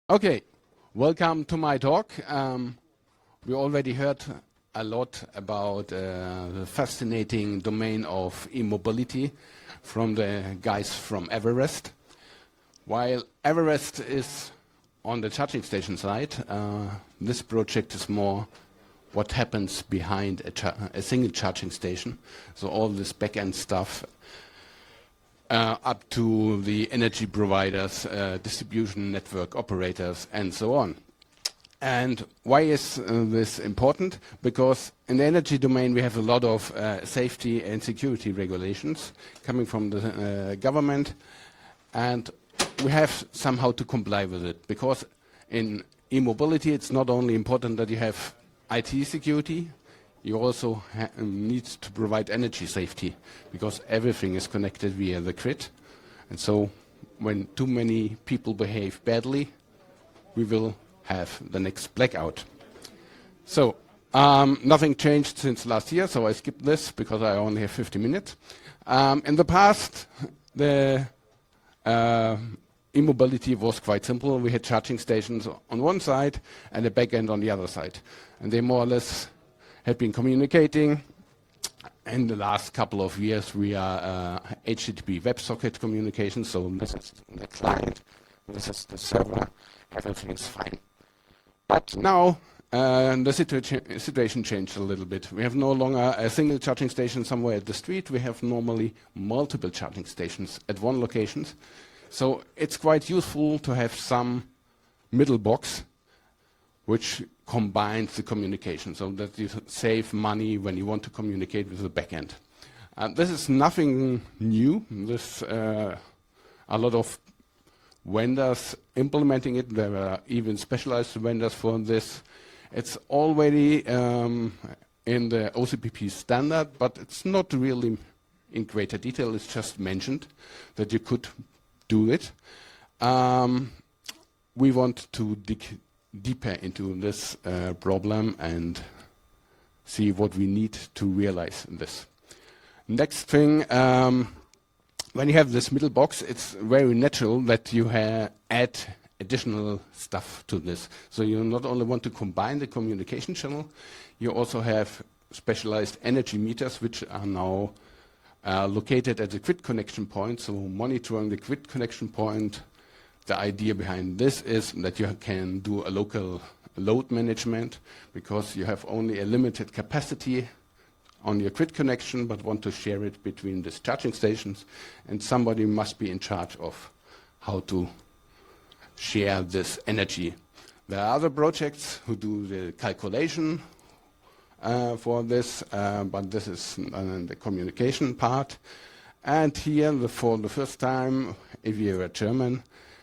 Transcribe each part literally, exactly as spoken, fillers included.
Okay, welcome to my talk. Um, we already heard a lot about uh, the fascinating domain of e-mobility from the guys from Everest. While Everest is on the charging station side, uh, this project is more what happens behind a, cha a single charging station. So all this back-end stuff Uh, up to the energy providers, uh, distribution network operators, and so on. And why is uh, this important? Because in the energy domain we have a lot of uh, safety and security regulations coming from the uh, government, and we have somehow to comply with it. Because in e-mobility it's not only important that you have I T security, you also ha need to provide energy safety, because everything is connected via the grid. And so when too many people behave badly, we will have the next blackout. So um, nothing changed since last year, so I skipped this because I only have fifty minutes. Um, in the past, the uh, e-mobility was quite simple. We had charging stations on one side and a back end on the other side. And they more or less had been communicating. In the last couple of years, we are uh, H T T P WebSocket communication, so this is the client, this is the server, everything is fine. But now uh, the situa situation changed a little bit. We have no longer a single charging station somewhere at the street, we have normally multiple charging stations at one location. So it's quite useful to have some middle box which combines the communication, so that you save money when you want to communicate with the backend. Uh, this is nothing new. This uh, a lot of vendors implementing it. There are even specialized vendors for this. It's already um, in the O C P P standard, but it's not really in greater detail. It's just mentioned that you could do it. Um, we want to dig deeper into this uh, problem and see what we need to realize in this. Next thing, um, when you have this middle box, it's very natural that you add additional stuff to this. So you not only want to combine the communication channel, you also have specialized energy meters which are now uh, located at the grid connection point, so monitoring the grid connection point. The idea behind this is that you can do a local load management, because you have only a limited capacity on your grid connection, but want to share it between these charging stations, and somebody must be in charge of how to share this energy. There are other projects who do the calculation uh, for this, uh, but this is uh, the communication part. And here, the, for the first time, if you're a German,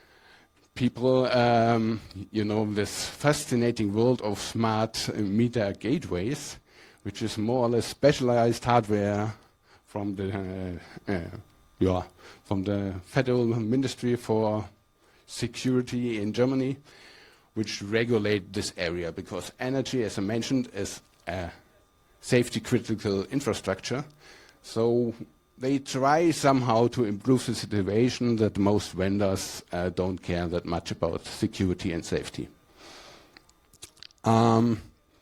people, um, you know, this fascinating world of smart uh, meter gateways, which is more or less specialized hardware from the uh, uh, yeah, from the Federal Ministry for Security in Germany, which regulate this area, because energy, as I mentioned, is a safety critical infrastructure. So they try somehow to improve the situation that most vendors uh, don't care that much about security and safety. Um,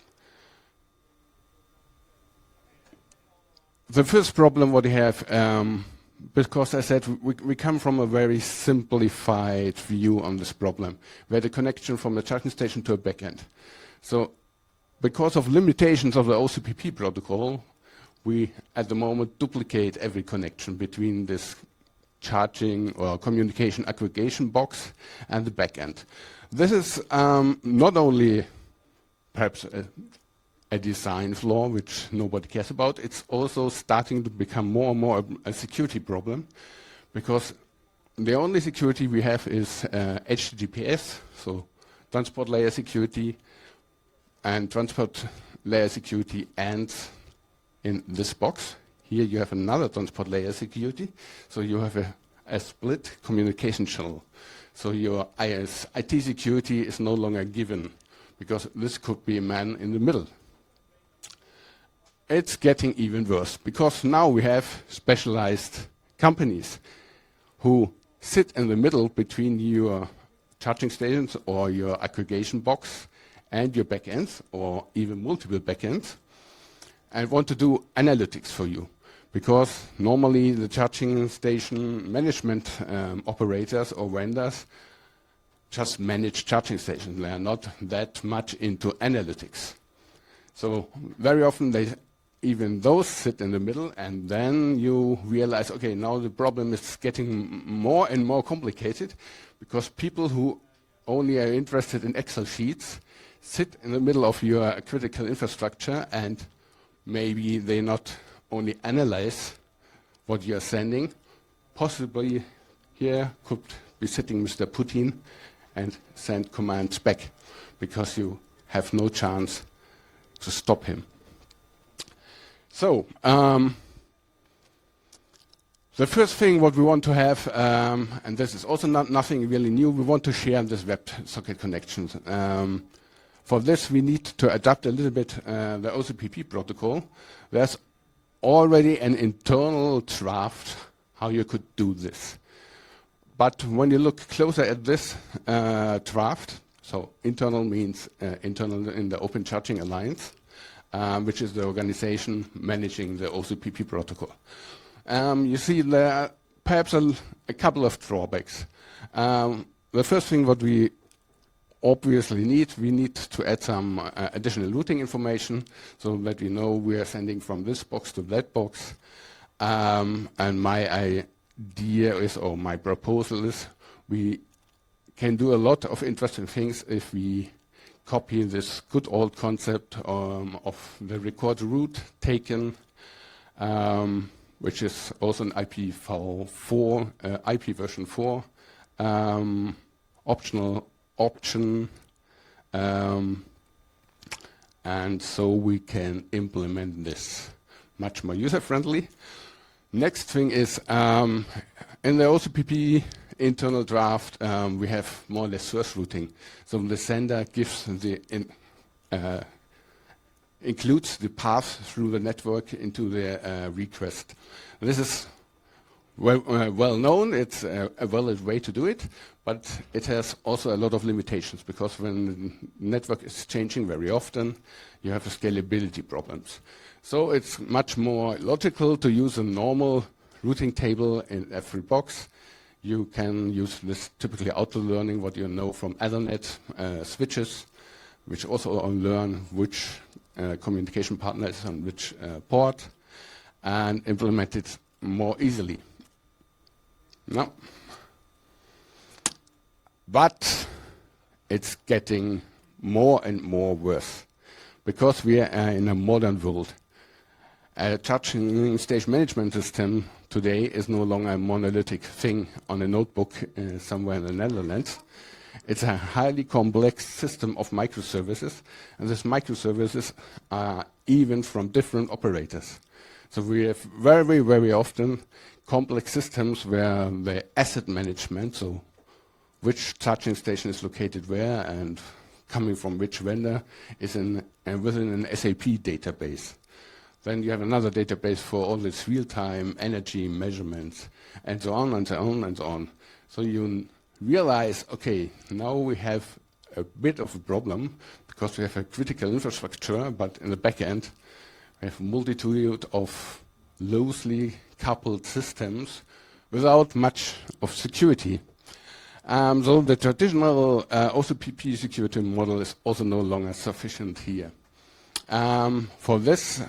the first problem what we have, um, because I said we, we come from a very simplified view on this problem, where the connection from the charging station to a backend. So because of limitations of the O C P P protocol, we at the moment duplicate every connection between this charging or communication aggregation box and the backend. This is um, not only perhaps a, a design flaw which nobody cares about, it's also starting to become more and more a, a security problem, because the only security we have is uh, H T T P S, so transport layer security, and transport layer security ends in this box. Here you have another transport layer security, so you have a, a split communication channel. So your I T security is no longer given, because this could be a man in the middle. It's getting even worse, because now we have specialized companies who sit in the middle between your charging stations or your aggregation box and your backends, or even multiple backends, and want to do analytics for you. Because normally the charging station management um, operators or vendors just manage charging stations. They are not that much into analytics. So very often they, even those sit in the middle, and then you realize, okay, now the problem is getting more and more complicated, because people who only are interested in Excel sheets sit in the middle of your critical infrastructure, and maybe they not only analyze what you're sending, possibly here could be sitting Mister Putin and send commands back, because you have no chance to stop him. So, um, the first thing what we want to have, um, and this is also not nothing really new, we want to share this WebSocket connections. Um, for this, we need to adapt a little bit uh, the O C P P protocol. There's already an internal draft how you could do this. But when you look closer at this uh, draft, so internal means uh, internal in the Open Charging Alliance, um, which is the organization managing the O C P P protocol. Um, you see there are perhaps a, a couple of drawbacks. Um, the first thing what we obviously need, we need to add some uh, additional routing information so that we know we are sending from this box to that box. Um, and my idea is, or my proposal is, we can do a lot of interesting things if we copy this good old concept um, of the record route taken, um, which is also an I P v four, uh, I P version four, um, optional option, um, and so we can implement this much more user-friendly. Next thing is, um, in the O C P P internal draft, um, we have more or less source routing. So the sender gives the in, uh, includes the path through the network into the uh, request. This is well, uh, well known, it's a, a valid way to do it, but it has also a lot of limitations, because when the network is changing very often, you have scalability problems. So it's much more logical to use a normal routing table in every box. You can use this typically auto-learning, what you know from Ethernet uh, switches, which also learn which uh, communication partner is on which uh, port, and implement it more easily. No. But it's getting more and more worse, because we are in a modern world. A charging station management system today is no longer a monolithic thing on a notebook uh, somewhere in the Netherlands. It's a highly complex system of microservices, and these microservices are even from different operators. So we have very, very often complex systems where the asset management, so which charging station is located where and coming from which vendor, is in, uh, within an S A P database. Then you have another database for all this real-time energy measurements, and so on and so on and so on. So you realize, okay, now we have a bit of a problem, because we have a critical infrastructure, but in the back end, we have a multitude of loosely coupled systems without much of security. Um, so the traditional uh, O C P P security model is also no longer sufficient here. Um, for this,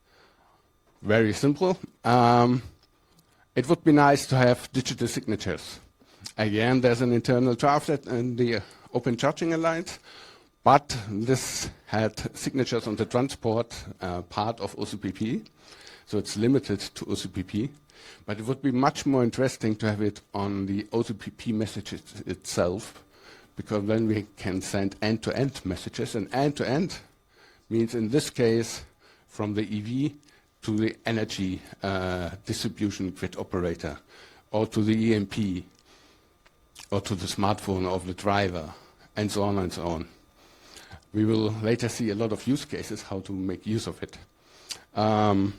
very simple. Um, it would be nice to have digital signatures. Again, there's an internal draft in the Open Charging Alliance, but this had signatures on the transport uh, part of O C P P, so it's limited to O C P P. But it would be much more interesting to have it on the O C P P messages itself, because then we can send end-to-end messages, and end-to-end means in this case from the E V to the energy uh, distribution grid operator, or to the E M P, or to the smartphone of the driver, and so on and so on. We will later see a lot of use cases how to make use of it. Um,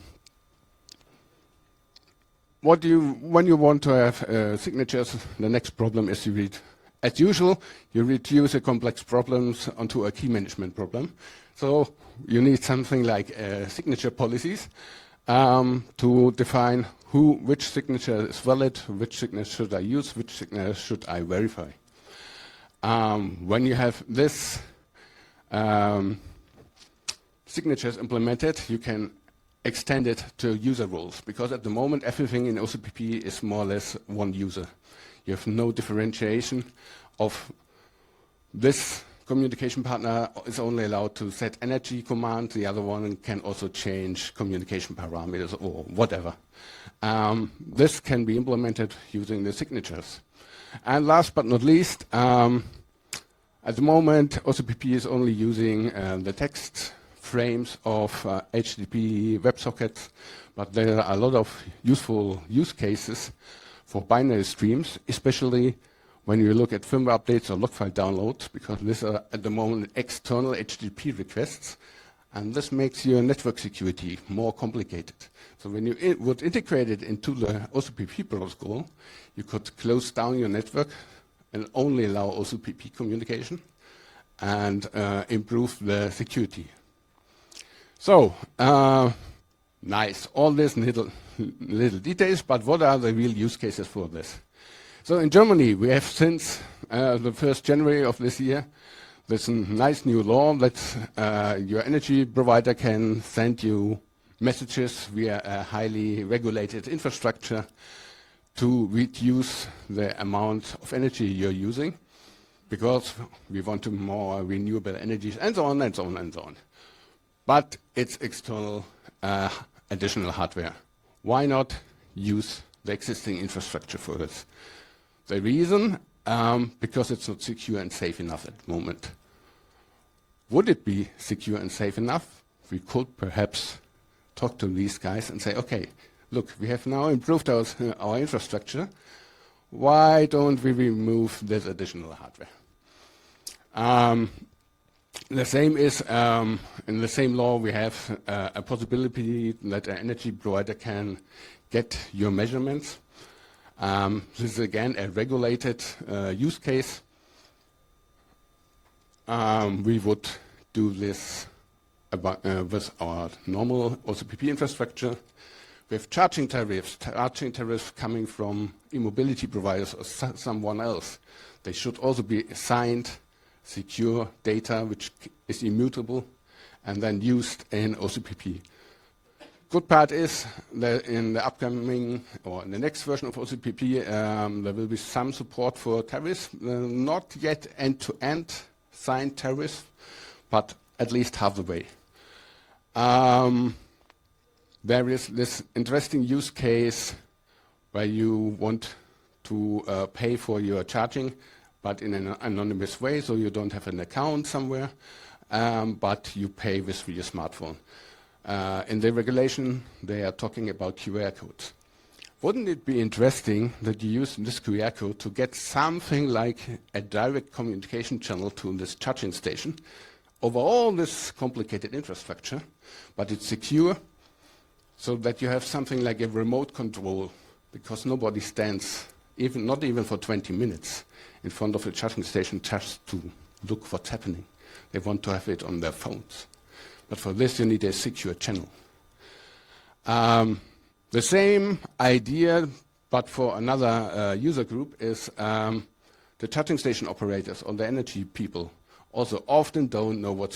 what do you, when you want to have uh, signatures, the next problem is you read as usual, you reduce the complex problems onto a key management problem. So you need something like uh, signature policies um, to define who, which signature is valid, which signature should I use, which signature should I verify. Um, when you have this um, signatures implemented, you can extend it to user roles, because at the moment everything in O C P P is more or less one user. You have no differentiation of this communication partner is only allowed to set energy command, the other one can also change communication parameters or whatever. Um, this can be implemented using the signatures. And last but not least, um, at the moment O C P P is only using uh, the text frames of uh, H T T P WebSockets, but there are a lot of useful use cases for binary streams, especially when you look at firmware updates or log file downloads, because these are at the moment external H T T P requests, and this makes your network security more complicated. So when you in would integrate it into the O C P P protocol, you could close down your network and only allow O C P P communication and uh, improve the security. So, uh, nice, all these little, little details, but what are the real use cases for this? So in Germany, we have since uh, the first January of this year, there's a nice new law that uh, your energy provider can send you messages via a highly regulated infrastructure to reduce the amount of energy you're using, because we want to more renewable energies and so on and so on and so on. But it's external uh, additional hardware. Why not use the existing infrastructure for this? The reason, um, because it's not secure and safe enough at the moment. Would it be secure and safe enough? We could perhaps talk to these guys and say, okay, look, we have now improved our, uh, our infrastructure. Why don't we remove this additional hardware? Um, The same is, um, in the same law, we have uh, a possibility that an energy provider can get your measurements. Um, this is again a regulated uh, use case. Um, we would do this about, uh, with our normal O C P P infrastructure. We have charging tariffs, charging tariffs coming from e-mobility providers or so someone else. They should also be assigned secure data which is immutable and then used in O C P P. Good part is that in the upcoming or in the next version of O C P P um, there will be some support for tariffs, uh, not yet end-to-end signed tariffs, but at least half the way. Um, there is this interesting use case where you want to uh, pay for your charging, but in an anonymous way, so you don't have an account somewhere, um, but you pay with your smartphone. Uh, in the regulation, they are talking about Q R codes. Wouldn't it be interesting that you use this Q R code to get something like a direct communication channel to this charging station over all this complicated infrastructure, but it's secure, so that you have something like a remote control, because nobody stands, even not even for twenty minutes, in front of a charging station just to look what's happening. They want to have it on their phones. But for this, you need a secure channel. Um, the same idea, but for another uh, user group, is um, the charging station operators or the energy people also often don't know what's